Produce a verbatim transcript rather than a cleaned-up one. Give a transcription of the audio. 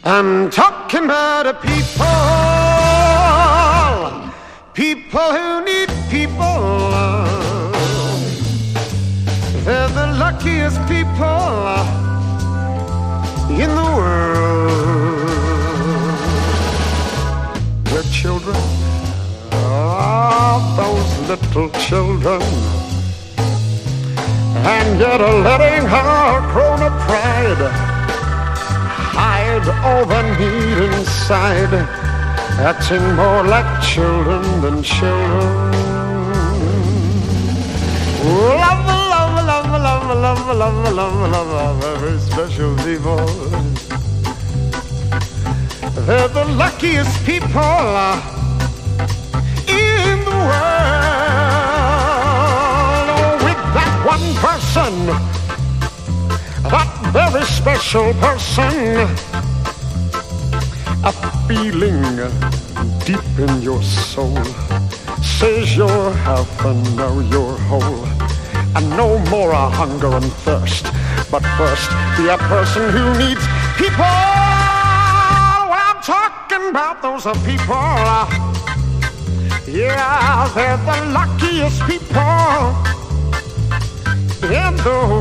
I'm talking about a people, people who need people. They're the luckiest people in the world. Their children, oh, those little children, and yet are letting her grown-up pride hide all the need inside, acting more like children than children. Love, love, love, love, love, love, love, love, love, very special people. They're the luckiest people in the world. Oh, with that one person, that very special person, a feeling deep in your soul says you're half and now you're whole, and no more a hunger and thirst, but first be a person who needs people. Well, I'm talking about those people. Yeah, they're the luckiest people in the